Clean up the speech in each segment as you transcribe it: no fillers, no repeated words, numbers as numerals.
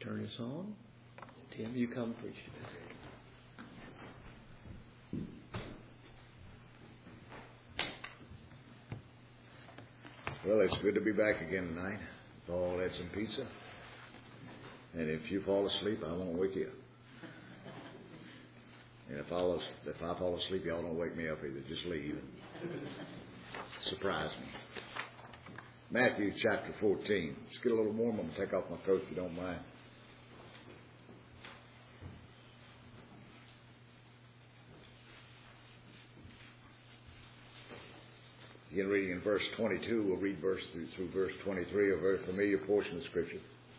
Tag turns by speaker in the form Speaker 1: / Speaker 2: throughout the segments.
Speaker 1: turn us on. Tim, you come preach today.
Speaker 2: Well, it's good to be back again tonight. Paul had some pizza. And if you fall asleep, I won't wake you up. And if I fall asleep, y'all don't wake me up either. Just leave and surprise me. Matthew chapter 14. Let's get a little warm. I'm going to take off my coat if you don't mind. Begin reading in verse 22. We'll read through verse 23, a very familiar portion of Scripture.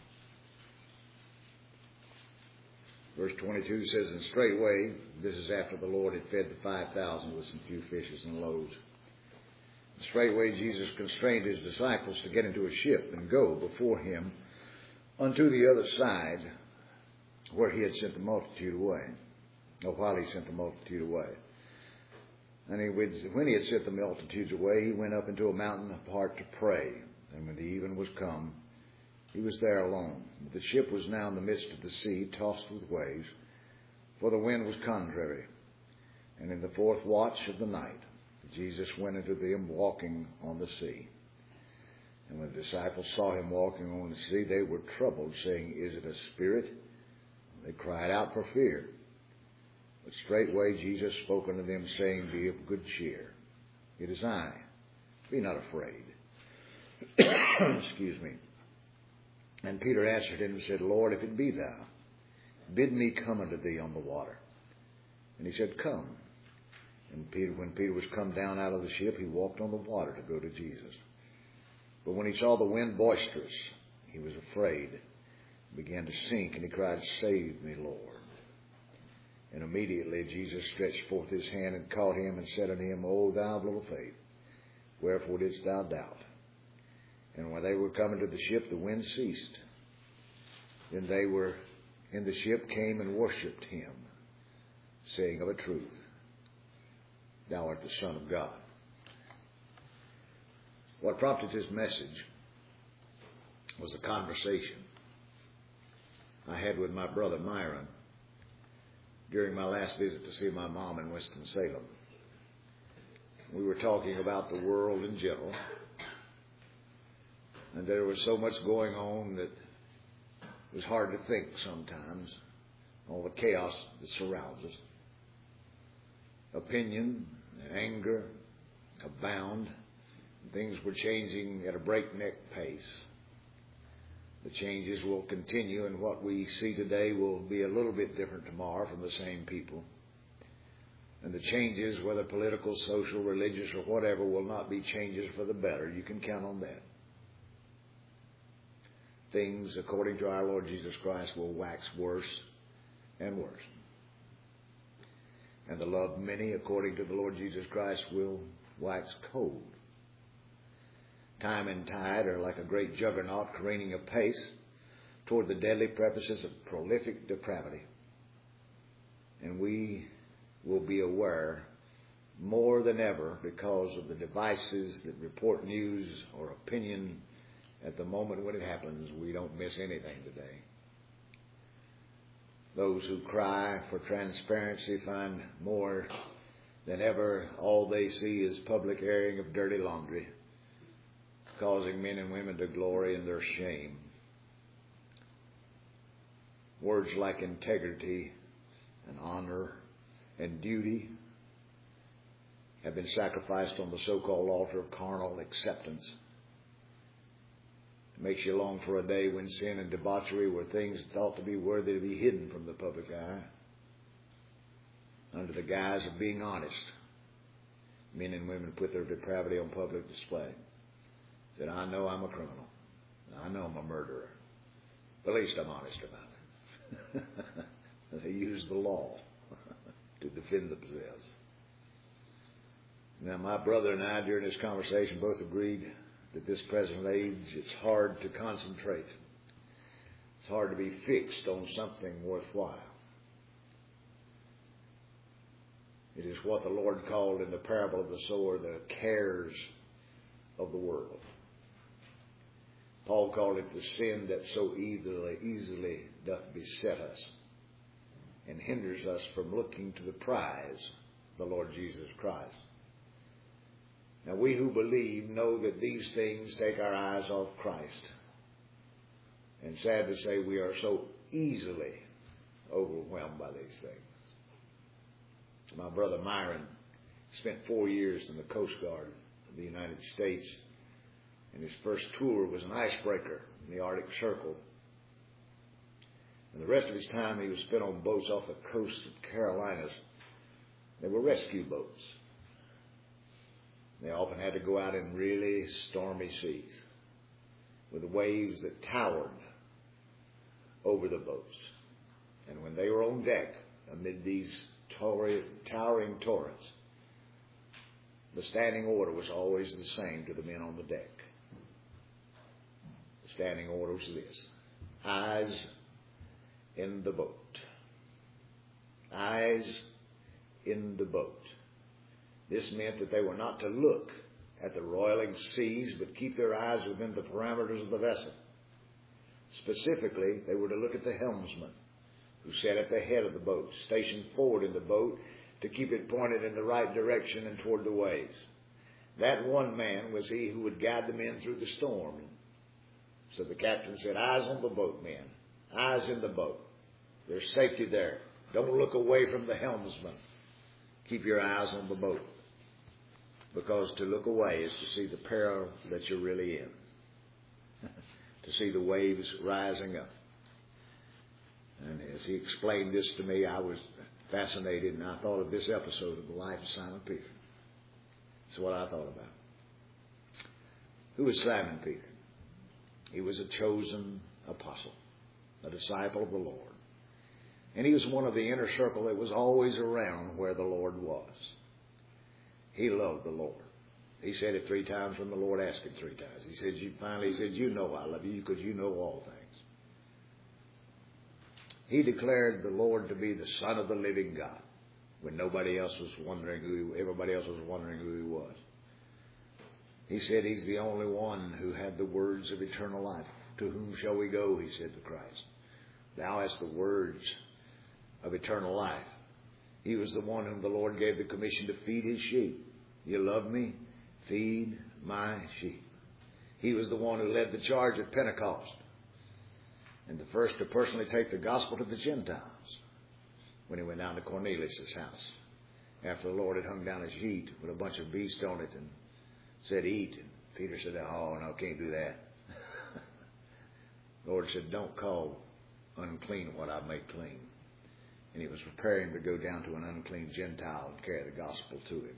Speaker 2: Verse 22 says, "And straightway," this is after the Lord had fed the 5,000 with some few fishes and loaves. "And straightway Jesus constrained his disciples to get into a ship and go before him unto the other side, where he had sent the multitude away, or while he sent the multitude away. And when he had sent the multitudes away, he went up into a mountain apart to pray. And when the even was come, he was there alone. But the ship was now in the midst of the sea, tossed with waves, for the wind was contrary. And in the fourth watch of the night, Jesus went unto them walking on the sea. And when the disciples saw him walking on the sea, they were troubled, saying, Is it a spirit? And they cried out for fear. But straightway Jesus spoke unto them, saying, Be of good cheer. It is I. Be not afraid. Excuse me. And Peter answered him and said, Lord, if it be thou, bid me come unto thee on the water. And he said, Come. And when Peter was come down out of the ship, he walked on the water to go to Jesus. But when he saw the wind boisterous, he was afraid, and began to sink, and he cried, Save me, Lord. And immediately Jesus stretched forth his hand and caught him and said unto him, O thou of little faith, wherefore didst thou doubt? And when they were come into the ship, the wind ceased. Then they were in the ship came and worshipped him, saying, Of a truth, thou art the Son of God. What prompted this message was a conversation I had with my brother Myron during my last visit to see my mom in Winston-Salem. We were talking about the world in general, and there was so much going on that it was hard to think sometimes, all the chaos that surrounds us. Opinion and anger abound. Things were changing at a breakneck pace. The changes will continue, and what we see today will be a little bit different tomorrow from the same people. And the changes, whether political, social, religious, or whatever, will not be changes for the better. You can count on that. Things, according to our Lord Jesus Christ, will wax worse and worse. And the love of many, according to the Lord Jesus Christ, will wax cold. Time and tide are like a great juggernaut careening apace toward the deadly purposes of prolific depravity. And we will be aware more than ever, because of the devices that report news or opinion at the moment when it happens. We don't miss anything today. Those who cry for transparency find more than ever all they see is public airing of dirty laundry, causing men and women to glory in their shame. Words like integrity and honor and duty have been sacrificed on the so-called altar of carnal acceptance. It makes you long for a day when sin and debauchery were things thought to be worthy to be hidden from the public eye. Under the guise of being honest, men and women put their depravity on public display. Said, I know I'm a criminal. I know I'm a murderer. But at least I'm honest about it. They use the law to defend themselves. Now, my brother and I, during this conversation, both agreed that this present age, it's hard to concentrate. It's hard to be fixed on something worthwhile. It is what the Lord called in the parable of the sower the cares of the world. Paul called it the sin that so easily doth beset us, and hinders us from looking to the prize, the Lord Jesus Christ. Now we who believe know that these things take our eyes off Christ. And sad to say, we are so easily overwhelmed by these things. My brother Myron spent 4 years in the Coast Guard of the United States, and his first tour was an icebreaker in the Arctic Circle. And the rest of his time he was spent on boats off the coast of Carolinas. They were rescue boats. They often had to go out in really stormy seas with the waves that towered over the boats. And when they were on deck amid these towering torrents, the standing order was always the same to the men on the deck. The standing order was this: eyes in the boat. Eyes in the boat. This meant that they were not to look at the roiling seas, but keep their eyes within the parameters of the vessel. Specifically, they were to look at the helmsman, who sat at the head of the boat, stationed forward in the boat to keep it pointed in the right direction and toward the waves. That one man was he who would guide the men through the storm. So the captain said, eyes on the boat, men. Eyes in the boat. There's safety there. Don't look away from the helmsman. Keep your eyes on the boat. Because to look away is to see the peril that you're really in. To see the waves rising up. And as he explained this to me, I was fascinated, and I thought of this episode of the life of Simon Peter. That's what I thought about. Who was Simon Peter? He was a chosen apostle, a disciple of the Lord. And he was one of the inner circle that was always around where the Lord was. He loved the Lord. He said it 3 times when the Lord asked him 3 times. He said, you know I love you because you know all things. He declared the Lord to be the Son of the living God when nobody else was wondering everybody else was wondering who he was. He said he's the only one who had the words of eternal life. To whom shall we go, he said to Christ. Thou hast the words of eternal life. He was the one whom the Lord gave the commission to feed his sheep. You love me? Feed my sheep. He was the one who led the charge at Pentecost, and the first to personally take the gospel to the Gentiles when he went down to Cornelius' house after the Lord had hung down a sheet with a bunch of beasts on it and said, eat. And Peter said, oh, no, can't do that. The Lord said, don't call unclean what I make clean. And he was preparing to go down to an unclean Gentile and carry the gospel to him.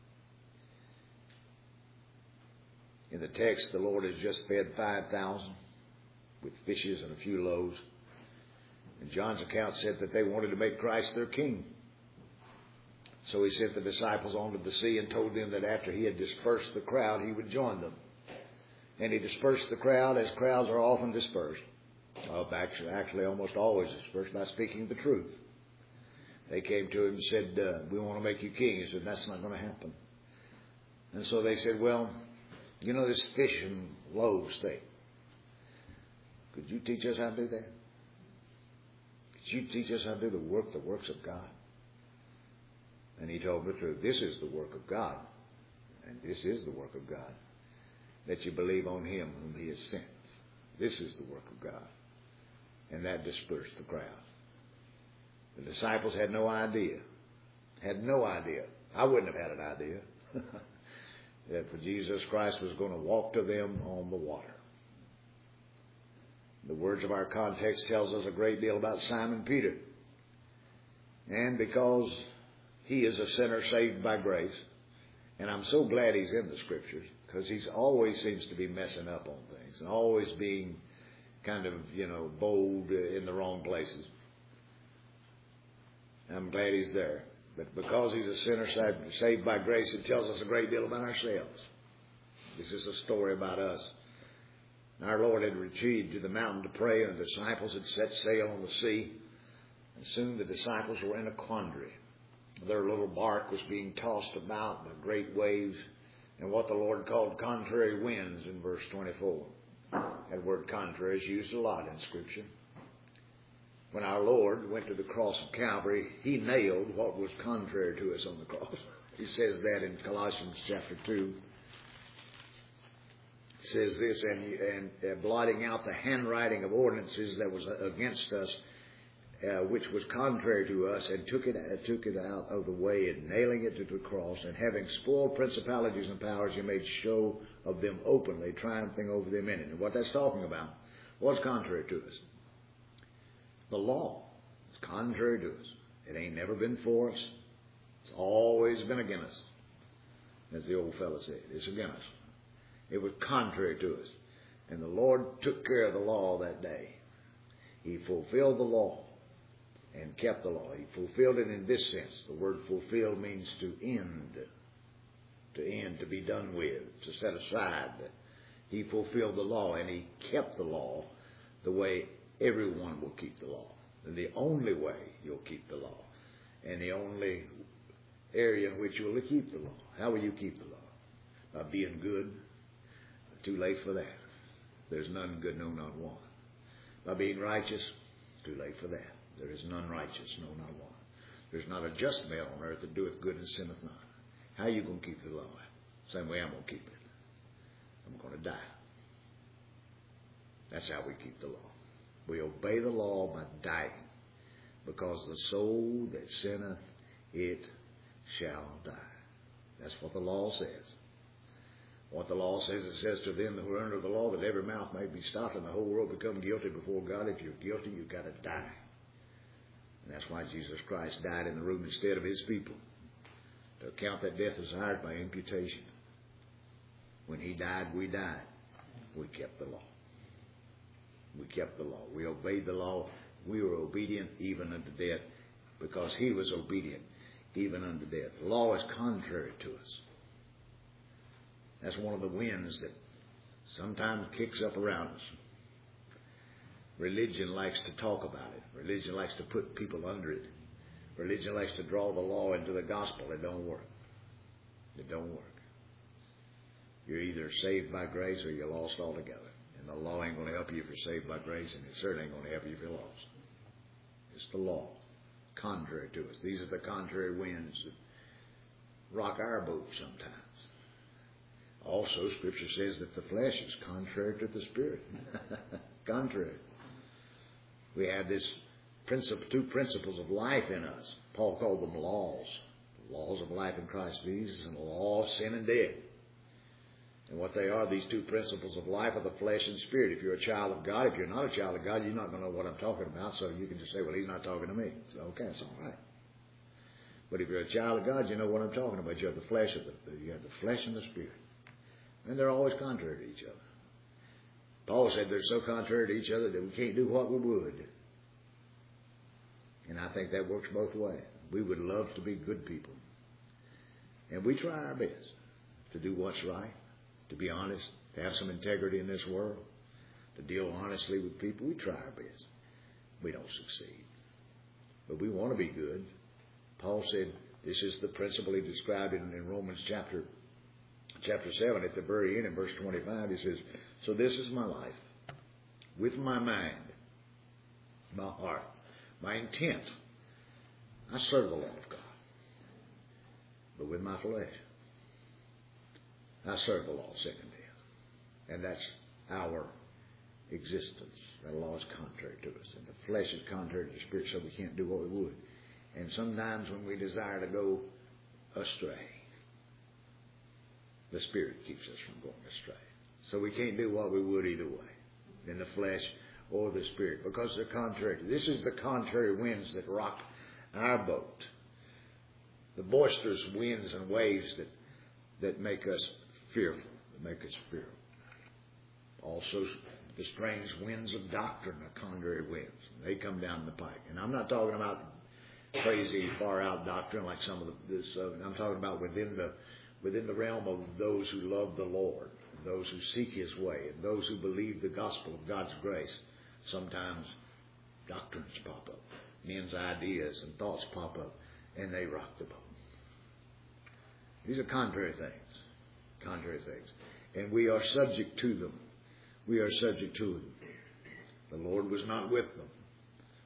Speaker 2: In the text, the Lord has just fed 5,000 with fishes and a few loaves. And John's account said that they wanted to make Christ their king. So he sent the disciples onto the sea and told them that after he had dispersed the crowd, he would join them. And he dispersed the crowd as crowds are often dispersed. Actually, almost always dispersed by speaking the truth. They came to him and said, we want to make you king. He said, that's not going to happen. And so they said, well, you know this fish and loaves thing. Could you teach us how to do that? Could you teach us how to do the works of God? And he told them the truth. This is the work of God. And this is the work of God. That you believe on him whom he has sent. This is the work of God. And that dispersed the crowd. The disciples had no idea. Had no idea. I wouldn't have had an idea. That Jesus Christ was going to walk to them on the water. The words of our context tells us a great deal about Simon Peter. And because he is a sinner saved by grace, and I'm so glad he's in the Scriptures, because he always seems to be messing up on things and always being kind of, bold in the wrong places. I'm glad he's there. But because he's a sinner saved by grace, it tells us a great deal about ourselves. This is a story about us. Our Lord had retreated to the mountain to pray, and the disciples had set sail on the sea. And soon the disciples were in a quandary. Their little bark was being tossed about by great waves and what the Lord called contrary winds in verse 24. That word contrary is used a lot in Scripture. when our Lord went to the cross of Calvary, He nailed what was contrary to us on the cross. He says that in Colossians chapter 2. It says this, and blotting out the handwriting of ordinances that was against us, which was contrary to us, and took it out of the way, and nailing it to the cross, and having spoiled principalities and powers, He made show of them openly, triumphing over them in it. And what that's talking about, what's contrary to us? The law is contrary to us. It ain't never been for us. It's always been against us. As the old fellow said, it's against us. It was contrary to us. And the Lord took care of the law that day. He fulfilled the law and kept the law. He fulfilled it in this sense. The word fulfill means to end. To end, to be done with, to set aside. He fulfilled the law, and He kept the law the way everyone will keep the law. And the only way you'll keep the law. And the only area in which you'll keep the law. How will you keep the law? By being good. Too late for that. There's none good, no, not one. By being righteous. Too late for that. There is none righteous, no, not one. There's not a just man on earth that doeth good and sinneth not. How are you going to keep the law? Same way I'm going to keep it. I'm going to die. That's how we keep the law. We obey the law by dying. Because the soul that sinneth, it shall die. That's what the law says. What the law says, it says to them who are under the law that every mouth may be stopped and the whole world become guilty before God. If you're guilty, you've got to die. And that's why Jesus Christ died in the room instead of His people. To account that death is ours by imputation. When He died, we died. We kept the law. We kept the law. We obeyed the law. We were obedient even unto death because He was obedient even unto death. The law is contrary to us. That's one of the winds that sometimes kicks up around us. Religion likes to talk about it. Religion likes to put people under it. Religion likes to draw the law into the gospel. It don't work. It don't work. You're either saved by grace or you're lost altogether. And the law ain't going to help you if you're saved by grace, and it certainly ain't going to help you if you're lost. It's the law. Contrary to us. These are the contrary winds that rock our boat sometimes. Also, Scripture says that the flesh is contrary to the Spirit. Contrary. We have this two principles of life in us. Paul called them laws. The laws of life in Christ Jesus and the law of sin and death. And what they are, these two principles of life, are the flesh and spirit. If you're a child of God, if you're not a child of God, you're not going to know what I'm talking about, so you can just say, well, He's not talking to me. So, okay, it's all right. But if you're a child of God, you know what I'm talking about. You have the flesh and the spirit. And they're always contrary to each other. Paul said they're so contrary to each other that we can't do what we would. And I think that works both ways. We would love to be good people. And we try our best to do what's right, to be honest, to have some integrity in this world, to deal honestly with people. We try our best. We don't succeed. But we want to be good. Paul said this is the principle he described in Romans chapter 7 at the very end in verse 25. He says, so this is my life, with my mind, my heart, my intent. I serve the law of God. But with my flesh, I serve the law of sin and death. And that's our existence. That law is contrary to us. And the flesh is contrary to the Spirit, so we can't do what we would. And sometimes when we desire to go astray, the Spirit keeps us from going astray. So we can't do what we would either way, in the flesh or the Spirit, because they're contrary. This is the contrary winds that rock our boat. The boisterous winds and waves that make us fearful, that make us fearful. Also, the strange winds of doctrine are contrary winds. They come down the pike. And I'm not talking about crazy, far-out doctrine like some of this. I'm talking about within the realm of those who love the Lord, and those who seek His way, and those who believe the gospel of God's grace. Sometimes doctrines pop up. Men's ideas and thoughts pop up, and they rock the boat. These are contrary things. Contrary things. And we are subject to them. We are subject to them. The Lord was not with them.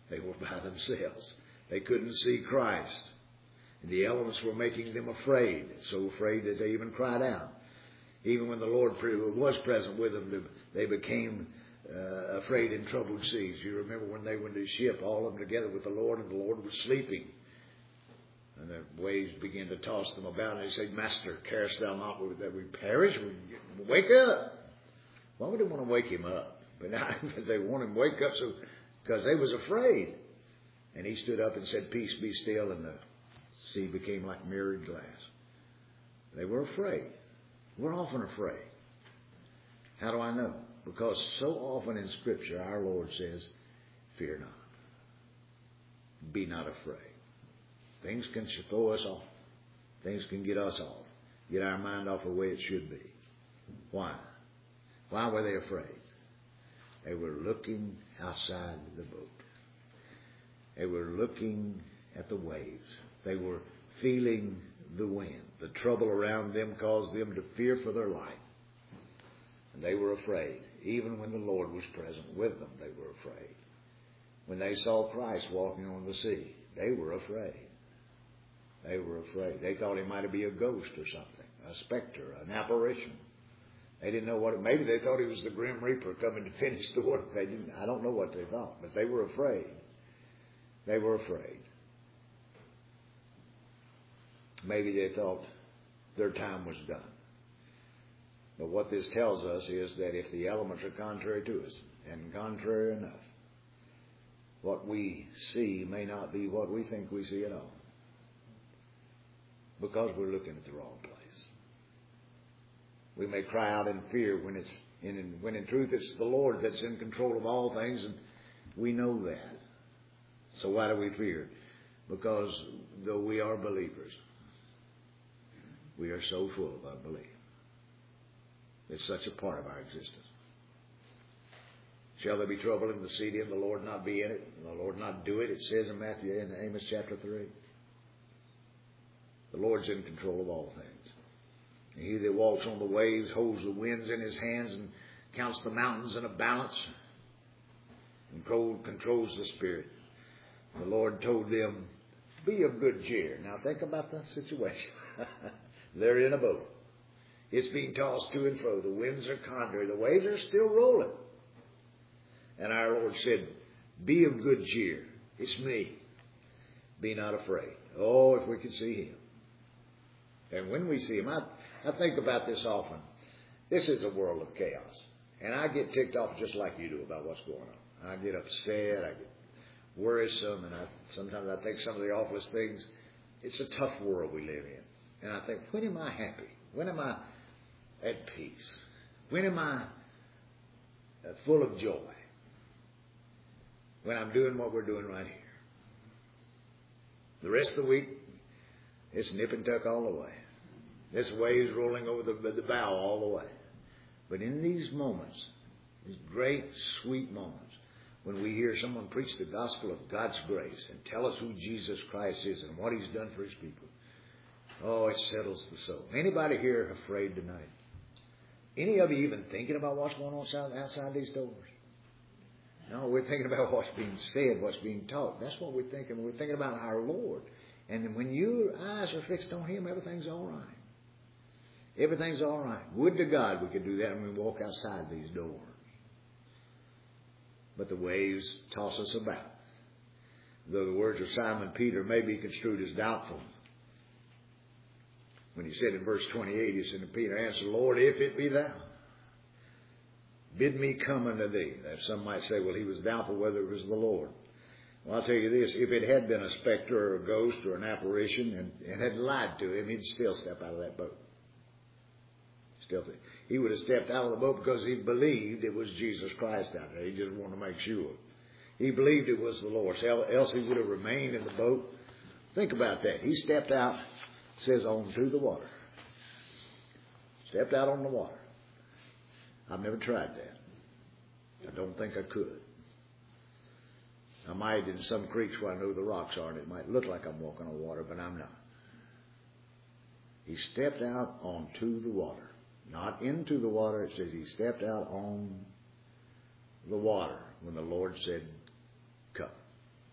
Speaker 2: They were by themselves. They couldn't see Christ. And the elements were making them afraid, so afraid that they even cried out. Even when the Lord was present with them, they became afraid in troubled seas. You remember when they went to the ship, all of them together with the Lord, and the Lord was sleeping. And the waves began to toss them about, and they said, Master, carest thou not that we perish? Wake up. Why would they want to wake him up? But now they want him to wake up because they was afraid. And he stood up and said, Peace, be still, and the sea became like mirrored glass. They were afraid. We're often afraid. How do I know? Because so often in Scripture our Lord says, fear not. Be not afraid. Things can throw us off. Things can get us off. Get our mind off the way it should be. Why? Why were they afraid? They were looking outside the boat. They were looking at the waves. They were feeling the wind. The trouble around them caused them to fear for their life. And they were afraid. Even when the Lord was present with them, they were afraid. When they saw Christ walking on the sea, they were afraid. They were afraid. They thought he might be a ghost or something, a specter, an apparition. They didn't know what. Maybe they thought he was the Grim Reaper coming to finish the work. They didn't. I don't know what they thought, but they were afraid. They were afraid. Maybe they thought their time was done. But what this tells us is that if the elements are contrary to us, and contrary enough, what we see may not be what we think we see at all. Because we're looking at the wrong place. We may cry out in fear when in truth it's the Lord that's in control of all things, and we know that. So why do we fear? Because though we are believers, we are so full of unbelief. It's such a part of our existence. Shall there be trouble in the city and the Lord not be in it, and the Lord not do it? It says in Amos chapter 3. The Lord's in control of all things. And he that walks on the waves holds the winds in his hands and counts the mountains in a balance and controls the spirit. The Lord told them, be of good cheer. Now think about the situation. They're in a boat. It's being tossed to and fro. The winds are contrary. The waves are still rolling. And our Lord said, be of good cheer. It's me. Be not afraid. Oh, if we could see him. And when we see him, I think about this often. This is a world of chaos. And I get ticked off just like you do about what's going on. I get upset. I get worrisome. And sometimes I think some of the awfulest things. It's a tough world we live in. And I think, when am I happy? When am I at peace? When am I full of joy? When I'm doing what we're doing right here. The rest of the week, it's nip and tuck all the way. This wave's rolling over the bow all the way. But in these moments, these great, sweet moments, when we hear someone preach the gospel of God's grace and tell us who Jesus Christ is and what he's done for his people, oh, it settles the soul. Anybody here afraid tonight? Any of you even thinking about what's going on outside these doors? No, we're thinking about what's being said, what's being taught. That's what we're thinking. We're thinking about our Lord. And when your eyes are fixed on him, everything's all right. Everything's all right. Would to God we could do that when we walk outside these doors. But the waves toss us about. Though the words of Simon Peter may be construed as doubtful. When he said in verse 28, he said to Peter, answer, Lord, if it be thou, bid me come unto thee. Now, some might say, well, he was doubtful whether it was the Lord. Well, I'll tell you this, if it had been a specter or a ghost or an apparition and had lied to him, he'd still step out of that boat. He would have stepped out of the boat because he believed it was Jesus Christ out there. He just wanted to make sure. He believed it was the Lord. Else he would have remained in the boat. Think about that. He stepped out, says, onto the water. Stepped out on the water. I've never tried that. I don't think I could. I might in some creeks where I know the rocks are, and it might look like I'm walking on water, but I'm not. He stepped out onto the water. Not into the water. It says he stepped out on the water when the Lord said, come.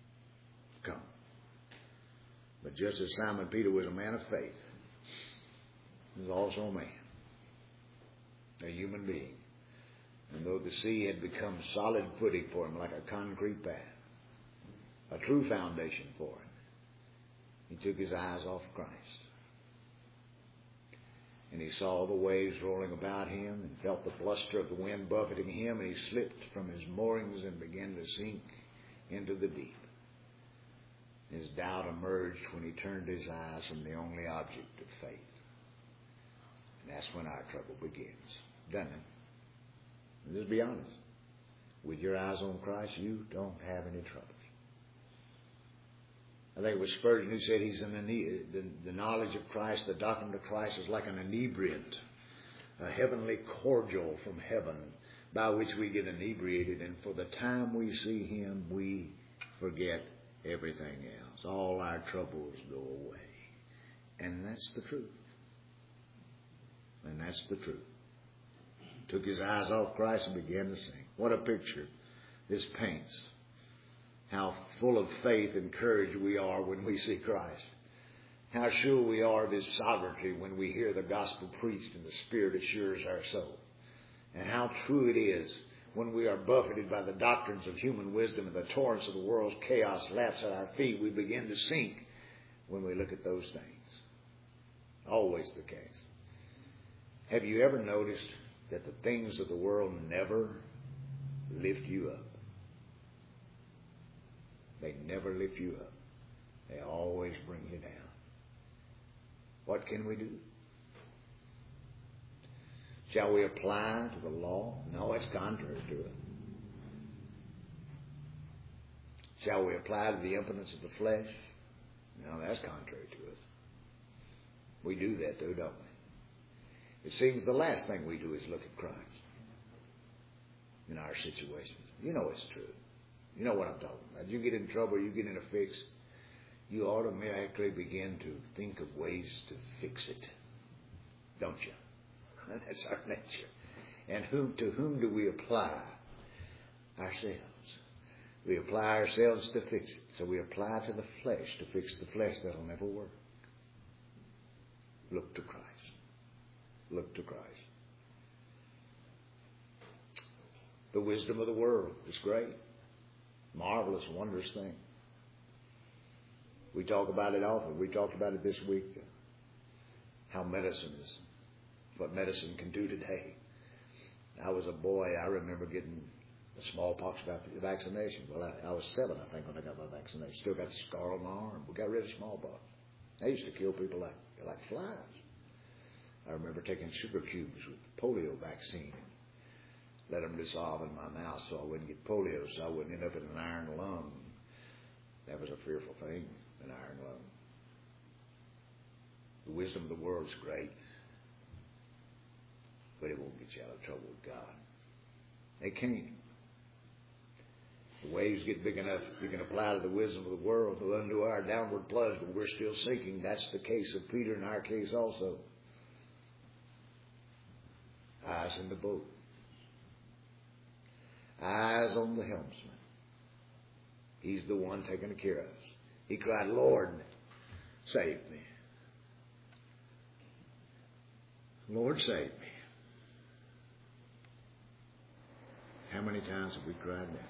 Speaker 2: just as Simon Peter was a man of faith, he was also a man, a human being. And though the sea had become solid footing for him like a concrete path, a true foundation for him, he took his eyes off Christ. And he saw the waves rolling about him and felt the bluster of the wind buffeting him, and he slipped from his moorings and began to sink into the deep. His doubt emerged when he turned his eyes from the only object of faith. And that's when our trouble begins, doesn't it? And just be honest. With your eyes on Christ, you don't have any troubles. I think it was Spurgeon who said the knowledge of Christ, the doctrine of Christ is like an inebriant, a heavenly cordial from heaven by which we get inebriated, and for the time we see Him, we forget everything else. All our troubles go away. And that's the truth. And that's the truth. Took his eyes off Christ and began to sing. What a picture this paints. How full of faith and courage we are when we see Christ. How sure we are of His sovereignty when we hear the gospel preached and the Spirit assures our soul. And how true it is when we are buffeted by the doctrines of human wisdom and the torrents of the world's chaos laps at our feet. We begin to sink when we look at those things. Always the case. Have you ever noticed that the things of the world never lift you up? They never lift you up. They always bring you down. What can we do? Shall we apply to the law? No, it's contrary to it. Shall we apply to the impotence of the flesh? No, that's contrary to it. We do that though, don't we? It seems the last thing we do is look at Christ in our situations. You know it's true. You know what I'm talking about. You get in trouble, you get in a fix, you automatically begin to think of ways to fix it. Don't you? That's our nature. And to whom do we apply? Ourselves. We apply ourselves to fix it. So we apply to the flesh to fix the flesh. That'll never work. Look to Christ. Look to Christ. The wisdom of the world is great. Marvelous, wondrous thing. We talk about it often. We talked about it this week. How medicine is, what medicine can do today. I was a boy. I remember getting the smallpox vaccination. Well, I was 7, I think, when I got my vaccination. Still got the scar on my arm. We got rid of smallpox. They used to kill people like flies. I remember taking sugar cubes with the polio vaccine and let them dissolve in my mouth so I wouldn't get polio, so I wouldn't end up in an iron lung. That was a fearful thing, an iron lung. The wisdom of the world is great, but it won't get you out of trouble with God. It can't. The waves get big enough, we can apply to the wisdom of the world to undo our downward plunge, but we're still sinking. That's the case of Peter, in our case also. Eyes in the boat. Eyes on the helmsman. He's the one taking care of us. He cried, Lord, save me. Lord, save me. How many times have we cried that?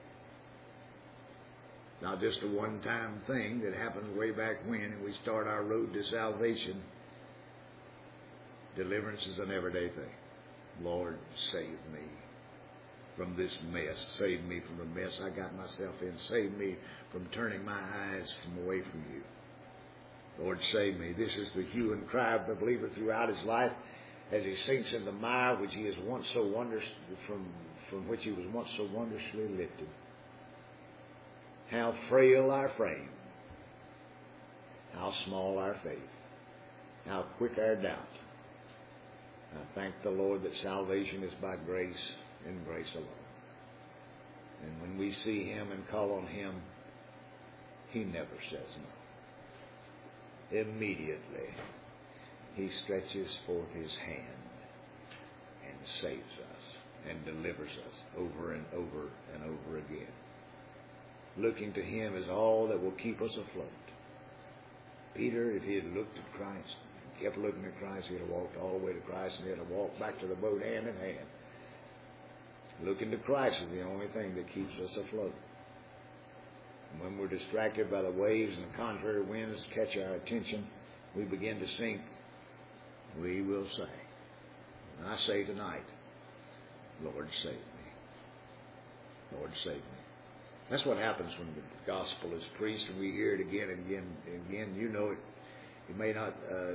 Speaker 2: Not just a one-time thing that happened way back when, and we start our road to salvation. Deliverance is an everyday thing. Lord, save me from this mess. Save me from the mess I got myself in. Save me from turning my eyes from away from you. Lord, save me. This is the hue and cry of the believer throughout his life as he sinks in the mire which he is once so from which he was once so wondrously lifted. How frail our frame. How small our faith. How quick our doubt. I thank the Lord that salvation is by grace and grace alone. And when we see Him and call on Him, He never says no. Immediately, He stretches forth His hand and saves us and delivers us over and over and over again. Looking to Him is all that will keep us afloat. Peter, if he had looked at Christ, kept looking at Christ, he'd have walked all the way to Christ, and he'd have walked back to the boat hand in hand. Looking to Christ is the only thing that keeps us afloat. And when we're distracted by the waves and the contrary winds catch our attention, we begin to sink. We will say, and I say tonight, Lord, save me. Lord, save me. That's what happens when the gospel is preached and we hear it again and again and again. You know it. It may not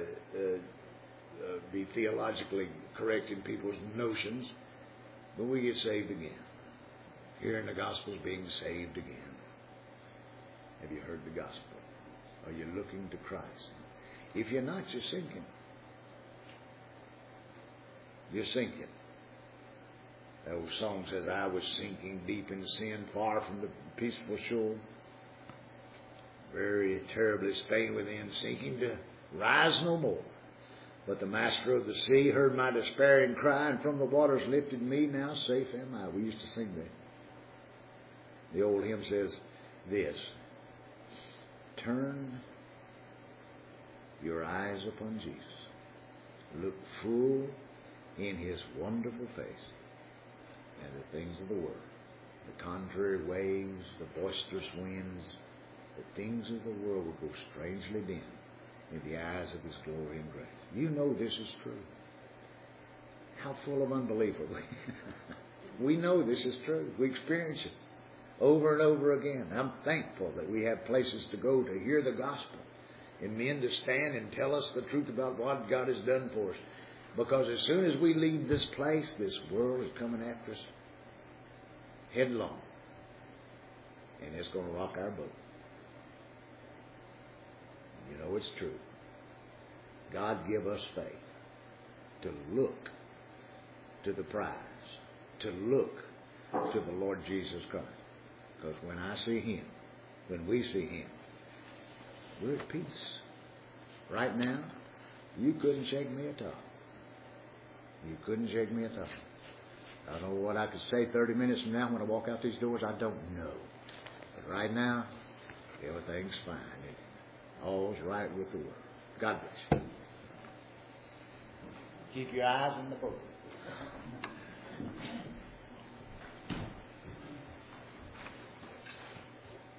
Speaker 2: be theologically correct in people's notions, but we get saved again. Hearing the gospel is being saved again. Have you heard the gospel? Are you looking to Christ? If you're not, you're sinking. You're sinking. That old song says, I was sinking deep in sin, far from the peaceful shore. Very terribly stained within, sinking to rise no more. But the master of the sea heard my despairing cry, and from the waters lifted me. Now safe am I. We used to sing that. The old hymn says this: turn your eyes upon Jesus. Look full in His wonderful face, and the things of the world, the contrary waves, the boisterous winds, the things of the world will go strangely dim in the eyes of His glory and grace. You know this is true. How full of unbelief are we? We know this is true. We experience it over and over again. I'm thankful that we have places to go to hear the gospel and men to stand and tell us the truth about what God has done for us. Because as soon as we leave this place, this world is coming after us headlong. And it's going to rock our boat. You know it's true. God give us faith to look to the prize, to look to the Lord Jesus Christ. Because when I see Him, when we see Him, we're at peace. Right now, you couldn't shake me at all. You couldn't shake me at all. I don't know what I could say 30 minutes from now when I walk out these doors. I don't know. But right now, everything's fine. All's right with the world. God bless you. Keep your eyes on the boat.